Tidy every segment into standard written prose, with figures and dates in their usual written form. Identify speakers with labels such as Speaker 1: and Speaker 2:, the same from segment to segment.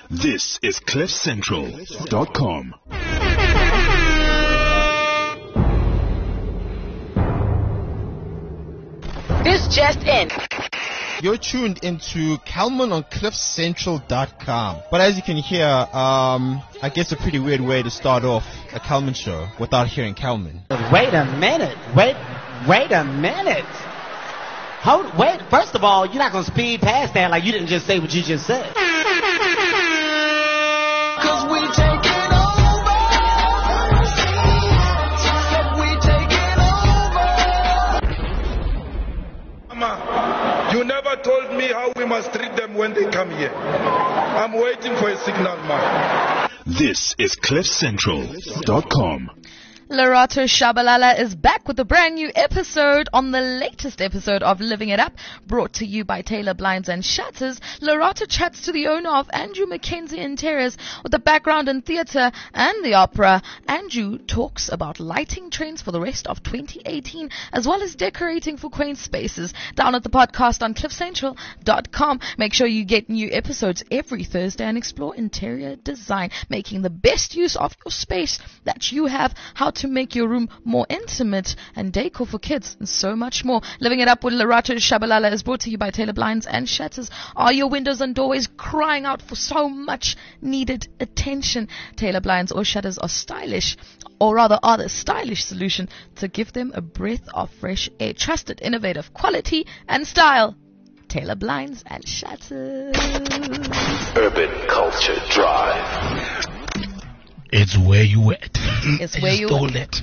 Speaker 1: This is CliffCentral.com.
Speaker 2: This just in.
Speaker 3: You're tuned into Calman on CliffCentral.com. But as you can hear, I guess a pretty weird way to start off a Calman show without hearing Calman.
Speaker 4: Wait a minute. Wait a minute. Wait, first of all, you're not going to speed past that like you didn't just say what you just said.
Speaker 5: 'Cause we taking over. Said we taking over.
Speaker 6: Mama, you never told me how we must treat them when they come here. I'm waiting for a signal, man.
Speaker 1: This is CliffCentral.com.
Speaker 7: Lerato Shabalala is back with a brand new episode on the latest episode of Living It Up, brought to you by Taylor Blinds and Shutters. Lerato chats to the owner of Andrew Mackenzie Interiors with a background in theatre and the opera. Andrew talks about lighting trends for the rest of 2018, as well as decorating for quaint spaces. Down at the podcast on CliffCentral.com. Make sure you get new episodes every Thursday and explore interior design, making the best use of your space that you have, how to make your room more intimate, and decor for kids, and so much more. Living It Up with Lerato Shabalala is brought to you by Taylor Blinds and Shutters. Are your windows and doorways crying out for so much needed attention? Taylor Blinds or Shutters are stylish, or rather are the stylish solution to give them a breath of fresh air. Trusted, innovative quality and style. Taylor Blinds and Shutters.
Speaker 1: Urban Culture Drive.
Speaker 8: It's where you at.
Speaker 7: It's where you
Speaker 8: stole
Speaker 7: at.
Speaker 8: it.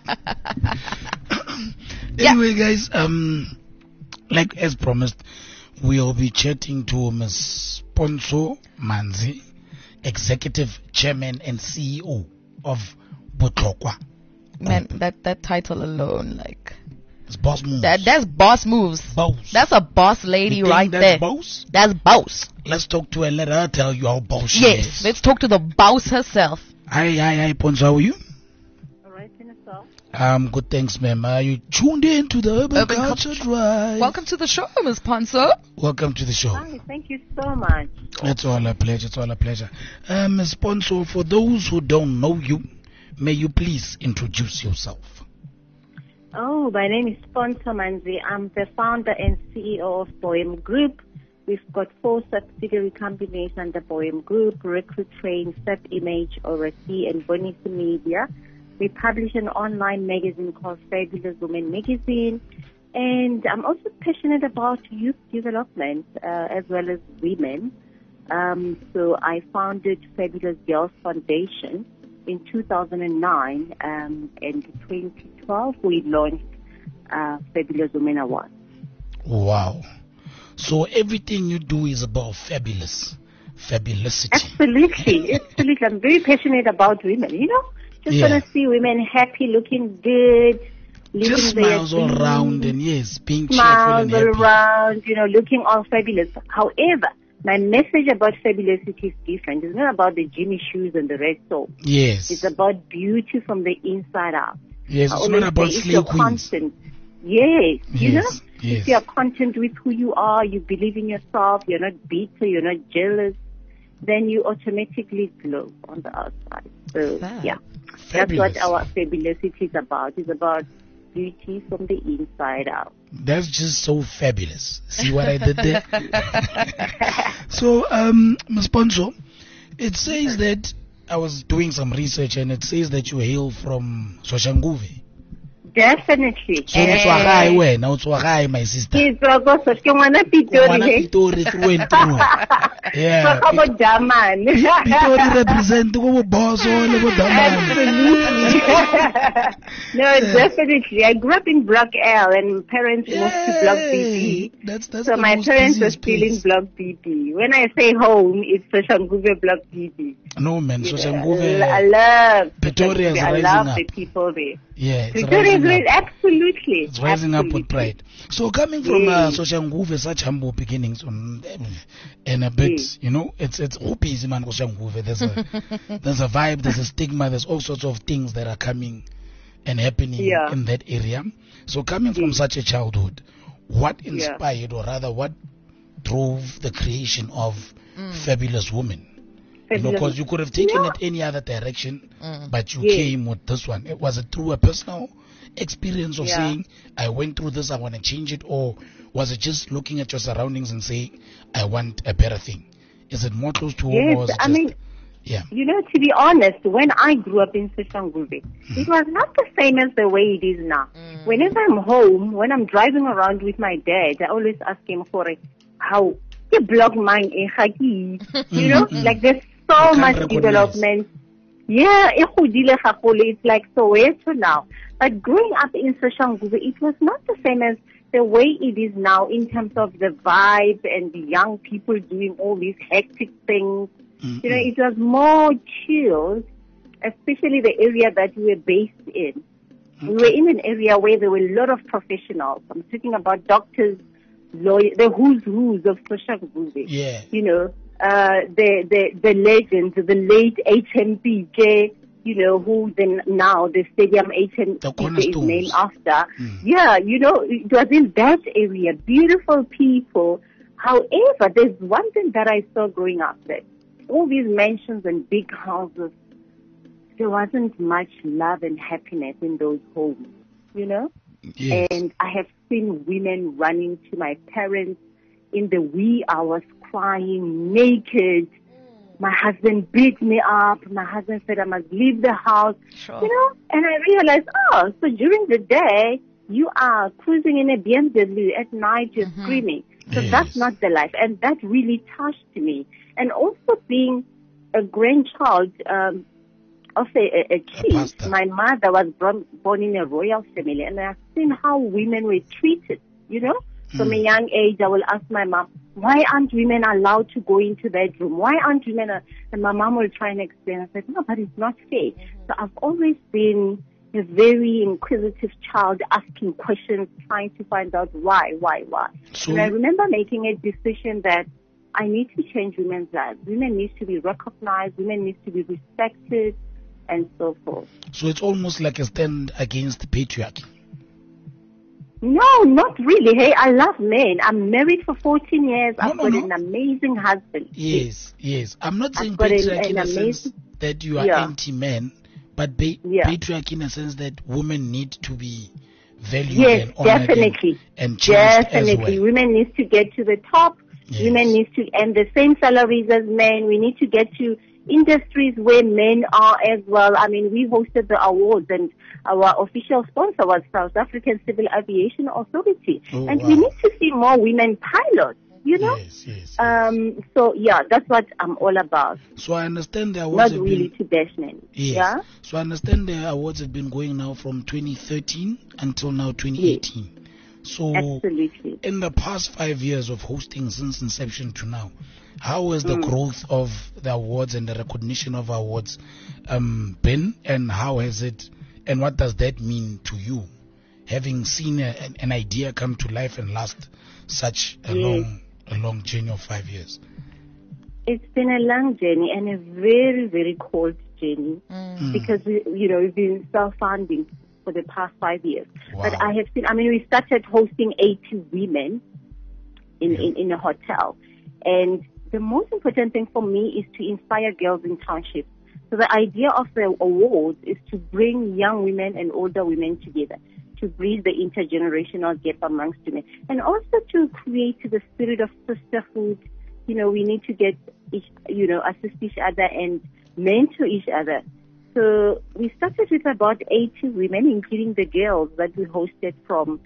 Speaker 8: Anyway, guys, like as promised, we'll be chatting to Ms. Sponso Manzi, Executive Chairman and CEO of Botlokwa.
Speaker 7: Man, that title alone, like,
Speaker 8: it's boss moves.
Speaker 7: that's boss moves.
Speaker 8: Boss.
Speaker 7: That's a boss lady
Speaker 8: You think
Speaker 7: right
Speaker 8: that's
Speaker 7: there.
Speaker 8: Boss?
Speaker 7: That's boss.
Speaker 8: Let's talk to her. Let her tell you how boss she
Speaker 7: Yes,
Speaker 8: is.
Speaker 7: let's talk to the boss herself.
Speaker 8: Hi, Ponzo. How are you?
Speaker 9: Alright, yourself?
Speaker 8: Good, thanks, ma'am. Are you tuned in to the Urban Culture Drive?
Speaker 7: Welcome to the show, Ms. Ponzo.
Speaker 8: Welcome to the show.
Speaker 9: Hi, thank you so much.
Speaker 8: It's all a pleasure. It's all a pleasure. Ms. Ponzo, for those who don't know you, may you please introduce yourself?
Speaker 9: Oh, my name is Sponso Manzi. I'm the founder and CEO of Bohem Group. We've got 4 subsidiary companies under Bohem Group: Recruit Train, Step Image, Oversea, and Bonita Media. We publish an online magazine called Fabulous Women Magazine. And I'm also passionate about youth development as well as women. So I founded Fabulous Girls Foundation in 2009. And in 2012, we launched Fabulous Women Awards.
Speaker 8: Wow. So everything you do is about fabulously.
Speaker 9: Absolutely. I'm very passionate about women, Just want to see women happy, looking good, living
Speaker 8: just
Speaker 9: their
Speaker 8: smiles all
Speaker 9: dreams,
Speaker 8: around and yes, being cheerful
Speaker 9: smiles
Speaker 8: and
Speaker 9: all
Speaker 8: happy.
Speaker 9: around, looking all fabulous. However, my message about fabulosity is different. It's not about the Jimmy shoes and the red soap.
Speaker 8: Yes.
Speaker 9: It's about beauty from the inside out.
Speaker 8: Yes,
Speaker 9: I
Speaker 8: it's
Speaker 9: always
Speaker 8: not about
Speaker 9: say if
Speaker 8: slay
Speaker 9: you're
Speaker 8: queens.
Speaker 9: content, yes,
Speaker 8: Yes, yes.
Speaker 9: if you're content with who you are, you believe in yourself, you're not bitter, you're not jealous, then you automatically glow on the outside. So, yeah,
Speaker 8: Fabulous.
Speaker 9: that's what our fabulosity is about. It's about beauty from the inside out.
Speaker 8: That's just so fabulous. See what I did there? So, Ms. Ponzo, it says that I was doing some research and it says that you hail from Soshanguve.
Speaker 9: Definitely.
Speaker 8: So utswagayi wena, utswagayi my sister. Ngwana Pitori through and through. Yeah. Pitori represent the boss all over
Speaker 9: Absolutely. No, definitely. I grew up in Block L and parents moved to Block BB.
Speaker 8: That's
Speaker 9: so my parents were still in Block BB. When I say home, it's Soshanguve Block BB.
Speaker 8: No man, Soshanguve.
Speaker 9: I love
Speaker 8: Pretoria is
Speaker 9: I
Speaker 8: rising
Speaker 9: love
Speaker 8: up.
Speaker 9: the people there.
Speaker 8: Yeah,
Speaker 9: Pretoria is great. Absolutely.
Speaker 8: It's rising up with pride. So coming from Soshanguve, such humble beginnings, and a bit, it's easy man. Soshanguve. There's a vibe, there's a stigma, there's all sorts of things that are coming and happening in that area. So coming from such a childhood, what inspired, or rather, what drove the creation of Fabulous Women? Because you could have taken it any other direction, but you came with this one. Was it through a personal experience of saying, I went through this, I want to change it? Or was it just looking at your surroundings and saying, I want a better thing? Is it more close to home?
Speaker 9: Yes,
Speaker 8: or was it
Speaker 9: I
Speaker 8: just,
Speaker 9: mean, you know, to be honest, when I grew up in Soshanguve, it was not the same as the way it is now. Whenever I'm home, when I'm driving around with my dad, I always ask him for how you block mine, you know, like there's so much development. Yeah, it's like Soweto now. But growing up in Soshanguve, it was not the same as the way it is now in terms of the vibe and the young people doing all these hectic things. You know, it was more chilled, especially the area that we were based in. We were in an area where there were a lot of professionals. I'm talking about doctors, lawyers, the who's of Soshanguve.
Speaker 8: Yeah.
Speaker 9: You know, the legends, the late HMPJ, you know, who then now the stadium HMPJ is named after. Yeah, you know, it was in that area. Beautiful people. However, there's one thing that I saw growing up there. All these mansions and big houses, there wasn't much love and happiness in those homes, you know?
Speaker 8: Yes.
Speaker 9: And I have seen women running to my parents in the wee hours crying naked. My husband beat me up. My husband said I must leave the house.
Speaker 7: Sure.
Speaker 9: You know? And I realized, so during the day, you are cruising in a BMW. At night, you're screaming. So that's not the life. And that really touched me. And also being a grandchild of a chief, my mother was born in a royal family, and I've seen how women were treated, you know. From a young age, I will ask my mom, why aren't women allowed to go into that room? Why aren't women? And my mom will try and explain. I said, no, but it's not fair. So I've always been a very inquisitive child, asking questions, trying to find out why.
Speaker 8: So,
Speaker 9: and I remember making a decision that I need to change women's lives. Women need to be recognized. Women need to be respected, and so forth.
Speaker 8: So it's almost like a stand against patriarchy.
Speaker 9: No, not really. Hey, I love men. I'm married for 14 years. I've got an amazing husband.
Speaker 8: Yes. I'm not saying patriarchy in a sense that you are anti-men, but patriarchy in a sense that women need to be valued and honored
Speaker 9: definitely.
Speaker 8: and cherished as well.
Speaker 9: Women need to get to the top.
Speaker 8: Yes.
Speaker 9: Women need to earn the same salaries as men. We need to get to industries where men are as well. I mean, we hosted the awards, and our official sponsor was South African Civil Aviation Authority. And we need to see more women pilots, you know?
Speaker 8: Yes.
Speaker 9: So, that's what I'm all about.
Speaker 8: So I understand the awards
Speaker 9: Not really to bash men.
Speaker 8: Yes.
Speaker 9: Yeah?
Speaker 8: So I understand the awards have been going now from 2013 until now 2018.
Speaker 9: Yes.
Speaker 8: So
Speaker 9: absolutely.
Speaker 8: In the past 5 years of hosting since inception to now, how has the growth of the awards and the recognition of awards been, and how has it, and what does that mean to you, having seen an idea come to life and last such a long journey of 5 years?
Speaker 9: It's been a long journey and a very, very cold journey because we've been self-funding for the past 5 years.
Speaker 8: Wow.
Speaker 9: But I have seen, we started hosting 80 women in a hotel. And the most important thing for me is to inspire girls in townships. So the idea of the awards is to bring young women and older women together, to bridge the intergenerational gap amongst women, and also to create the spirit of sisterhood. You know, we need to get assist each other and mentor each other. So we started with about 80 women, including the girls that we hosted from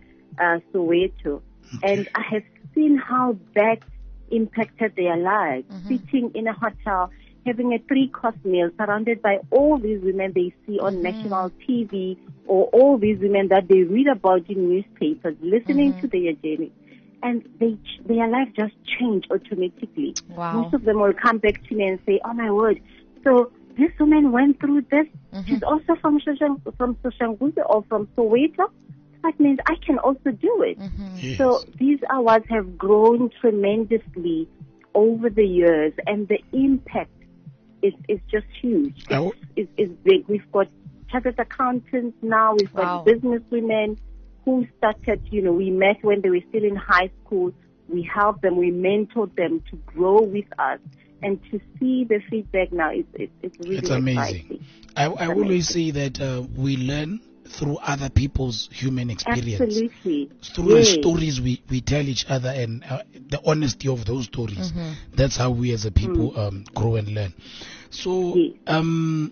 Speaker 9: Soweto. And I have seen how that impacted their lives. Sitting in a hotel, having a 3-course meal, surrounded by all these women they see on national TV, or all these women that they read about in newspapers, listening to their journey. And their life just changed automatically.
Speaker 7: Wow.
Speaker 9: Most of them will come back to me and say, oh my word, so this woman went through this. She's also from Soshanguve or from Soweto. That means I can also do it.
Speaker 8: Yes.
Speaker 9: So these awards have grown tremendously over the years, and the impact is just huge. It's big. We've got chartered accountants now. We've got business women who started, we met when they were still in high school. We helped them. We mentored them to grow with us. And to see the feedback now, it's really
Speaker 8: It's amazing.
Speaker 9: exciting.
Speaker 8: I always say that we learn through other people's human experience.
Speaker 9: Absolutely.
Speaker 8: Through the
Speaker 9: Yes.
Speaker 8: stories we tell each other and the honesty of those stories. That's how we as a people grow and learn. So,
Speaker 9: Yes.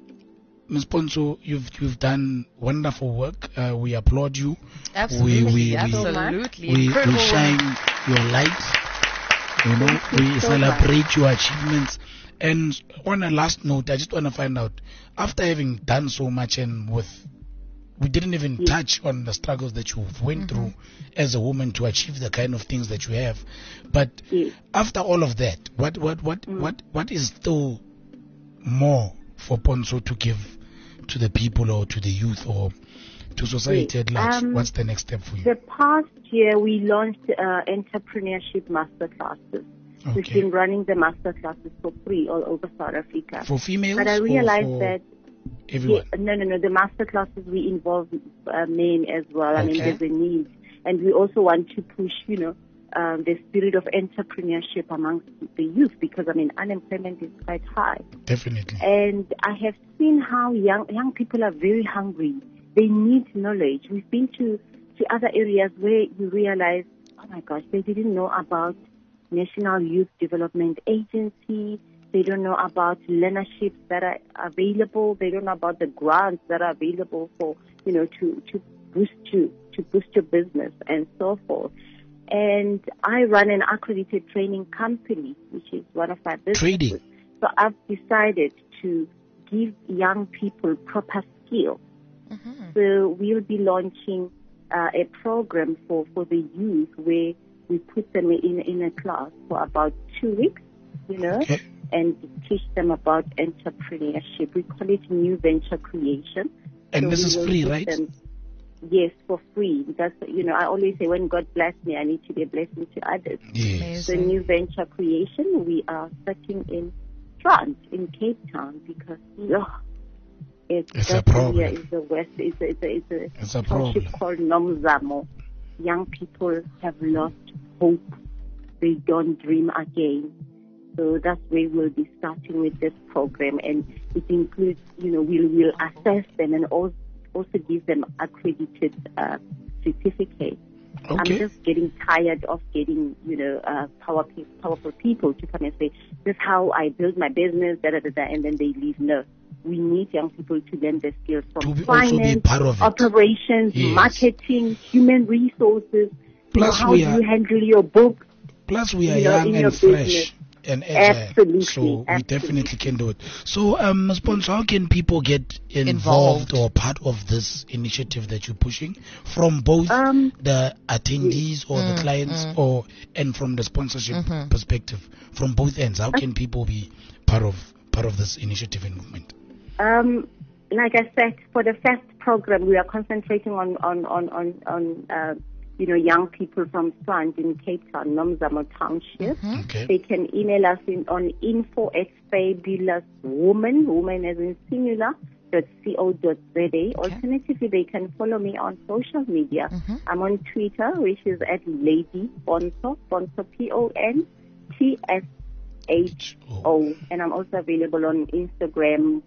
Speaker 8: Ms. Ponso, you've done wonderful work. We applaud you.
Speaker 7: Absolutely,
Speaker 8: we
Speaker 7: absolutely.
Speaker 8: we
Speaker 7: Incredible.
Speaker 8: shine your light. You know, we
Speaker 9: so
Speaker 8: celebrate your achievements. And on a last note, I just want to find out, after having done so much and we didn't even touch on the struggles that you went through as a woman to achieve the kind of things that you have. But
Speaker 9: Yes.
Speaker 8: after all of that, what is still more for Ponso to give to the people or to the youth or to society at large? What's the next step for you?
Speaker 9: The past year, we launched entrepreneurship masterclasses. We've
Speaker 8: Okay.
Speaker 9: been running the masterclasses for free all over South Africa.
Speaker 8: For females
Speaker 9: But I
Speaker 8: or
Speaker 9: realized
Speaker 8: for
Speaker 9: that
Speaker 8: everyone?
Speaker 9: no. The masterclasses we involve men as well. I mean,
Speaker 8: Okay.
Speaker 9: there's a need, and we also want to push, the spirit of entrepreneurship amongst the youth because I mean, unemployment is quite high.
Speaker 8: Definitely.
Speaker 9: And I have seen how young people are very hungry. They need knowledge. We've been to other areas where you realize, oh my gosh, they didn't know about National Youth Development Agency. They don't know about learnerships that are available. They don't know about the grants that are available for, to boost your business and so forth. And I run an accredited training company, which is one of my businesses.
Speaker 8: Trading.
Speaker 9: So I've decided to give young people proper skills. So we'll be launching a program for the youth where we put them in a class for about 2 weeks,
Speaker 8: Okay.
Speaker 9: and teach them about entrepreneurship. We call it new venture creation.
Speaker 8: And
Speaker 9: So
Speaker 8: this
Speaker 9: we
Speaker 8: is
Speaker 9: will
Speaker 8: free,
Speaker 9: teach
Speaker 8: right?
Speaker 9: them- Yes, for free. Because, I always say when God bless me, I need to be a blessing to others.
Speaker 8: Yes.
Speaker 9: So new venture creation, we are starting in France, in Cape Town, because
Speaker 8: It's a
Speaker 9: that
Speaker 8: problem.
Speaker 9: area is the west.
Speaker 8: It's a
Speaker 9: township
Speaker 8: problem.
Speaker 9: called Nomzamo. Young people have lost hope. They don't dream again. So that's where we'll be starting with this program, and it includes, we'll assess them and also give them accredited certificates. I'm
Speaker 8: Okay.
Speaker 9: just getting tired of getting, powerful people to come and say, this is how I build my business, and then they leave. No. We need young people to learn their skills from
Speaker 8: also be
Speaker 9: finance,
Speaker 8: part of it.
Speaker 9: operations,
Speaker 8: Yes.
Speaker 9: marketing, human resources.
Speaker 8: Plus
Speaker 9: how
Speaker 8: we
Speaker 9: do
Speaker 8: are-
Speaker 9: you handle your book?
Speaker 8: Plus, we are
Speaker 9: in
Speaker 8: young
Speaker 9: your
Speaker 8: and fresh
Speaker 9: business.
Speaker 8: and agile.
Speaker 9: Absolutely,
Speaker 8: So we
Speaker 9: absolutely.
Speaker 8: definitely can do it. So, Ms. Ponso, how can people get involved or part of this initiative that you're pushing from both the attendees or the clients and from the sponsorship perspective, from both ends? How can people be part of this initiative and movement?
Speaker 9: Like I said, for the first program, we are concentrating on young people from Strand in Cape Town, Nomzamo Township.
Speaker 8: Okay.
Speaker 9: They can email us on info@fabulouswoman, woman as in singular, .co.za. Alternatively, they can follow me on social media. I'm on Twitter, which is @Lady Ponso, Ponso PONTSHO, and I'm also available on Instagram,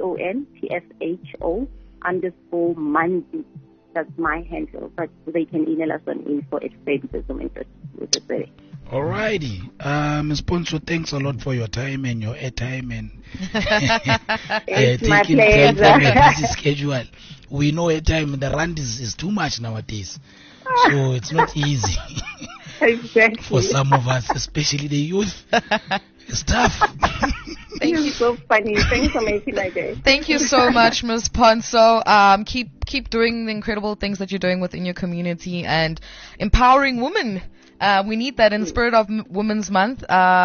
Speaker 9: PONTSHO_Manzi. That's my handle, but they can email us on info@fabulouswoman.co.za.
Speaker 8: Alrighty. Ms. Ponso, thanks a lot for your time and your airtime and
Speaker 9: It's my
Speaker 8: taking time from
Speaker 9: pleasure.
Speaker 8: a busy schedule. We know airtime, the rand is too much nowadays. So it's not easy
Speaker 9: Exactly.
Speaker 8: for some of us, especially the youth. It's tough.
Speaker 9: You're so funny. Thanks for making my day.
Speaker 7: Thank you so much, Ms. Ponso. Keep doing the incredible things that you're doing within your community and empowering women. We need that in spirit of Women's Month.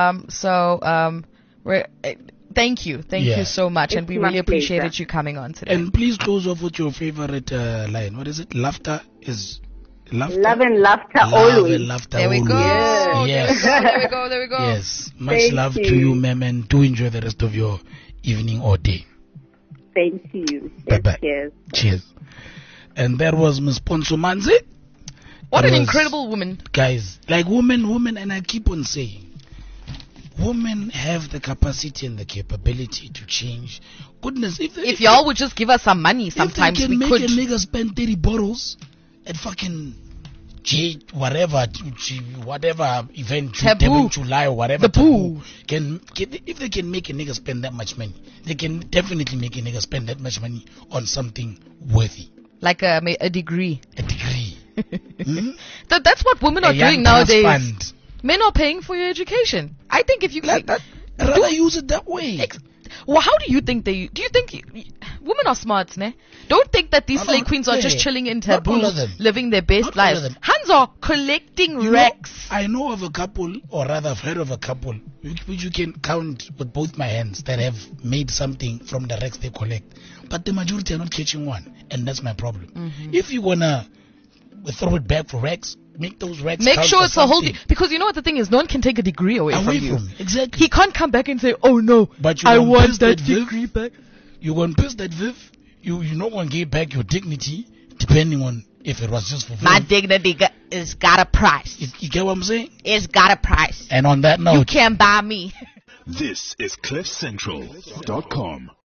Speaker 7: Thank you so much, and
Speaker 9: It's
Speaker 7: we
Speaker 9: my
Speaker 7: really appreciated
Speaker 9: pleasure.
Speaker 7: you coming on today.
Speaker 8: And please close off with your favorite line. What is it? Laughter is laughter.
Speaker 9: Love and laughter
Speaker 8: Love
Speaker 9: always.
Speaker 8: and laughter
Speaker 7: There we go.
Speaker 8: always. Yes.
Speaker 7: There we go. There we go.
Speaker 8: Yes. Much
Speaker 9: Thank
Speaker 8: love to
Speaker 9: you.
Speaker 8: you, ma'am, and do enjoy the rest of your evening or day.
Speaker 9: Same to you.
Speaker 8: Bye-bye.
Speaker 9: Cheers.
Speaker 8: Cheers. And that was Ms. Ponso Manzi.
Speaker 7: What
Speaker 8: That
Speaker 7: an
Speaker 8: was-
Speaker 7: incredible woman.
Speaker 8: Guys, like women, and I keep on saying, women have the capacity and the capability to change. Goodness,
Speaker 7: If y'all would just give us some money, sometimes
Speaker 8: if they
Speaker 7: we
Speaker 8: can
Speaker 7: could.
Speaker 8: make a nigga spend 30 bottles at fucking whatever event,
Speaker 7: Taboo.
Speaker 8: July or whatever.
Speaker 7: The boo.
Speaker 8: If they can make a nigga spend that much money, they can definitely make a nigga spend that much money on something worthy.
Speaker 7: Like a degree.
Speaker 8: A degree.
Speaker 7: That's what women are
Speaker 8: young
Speaker 7: doing
Speaker 8: trust
Speaker 7: nowadays.
Speaker 8: fund.
Speaker 7: Men are paying for your education. I think if you
Speaker 8: rather use it that way.
Speaker 7: Well, how do you think do you think women are smart, ne? Don't think that these
Speaker 8: Not
Speaker 7: slay
Speaker 8: all-
Speaker 7: queens are just
Speaker 8: yeah,
Speaker 7: chilling in
Speaker 8: not all
Speaker 7: taboo,
Speaker 8: of them.
Speaker 7: living their best
Speaker 8: Not all of
Speaker 7: lives.
Speaker 8: them.
Speaker 7: Hands are collecting
Speaker 8: You know,
Speaker 7: racks.
Speaker 8: I know of a couple, or rather I've heard of a couple, which you can count with both my hands, that have made something from the racks they collect. But the majority are not catching one. And that's my problem.
Speaker 7: Mm-hmm.
Speaker 8: If you want to throw it back for racks, make those racks
Speaker 7: Make
Speaker 8: count
Speaker 7: sure
Speaker 8: for
Speaker 7: it's a whole
Speaker 8: something.
Speaker 7: because you know what the thing is, no one can take a degree away from you.
Speaker 8: Exactly.
Speaker 7: He can't come back and say, "Oh no,
Speaker 8: But you
Speaker 7: I
Speaker 8: gonna
Speaker 7: want
Speaker 8: piss
Speaker 7: that
Speaker 8: that Viv?
Speaker 7: degree back."
Speaker 8: You're going to piss that Viv. You're not going to get back your dignity, depending on if it was just for Viv.
Speaker 2: My dignity is got a price.
Speaker 8: You get what I'm saying?
Speaker 2: It's got a price.
Speaker 8: And on that note,
Speaker 2: You can't buy me.
Speaker 1: This is CliffCentral.com.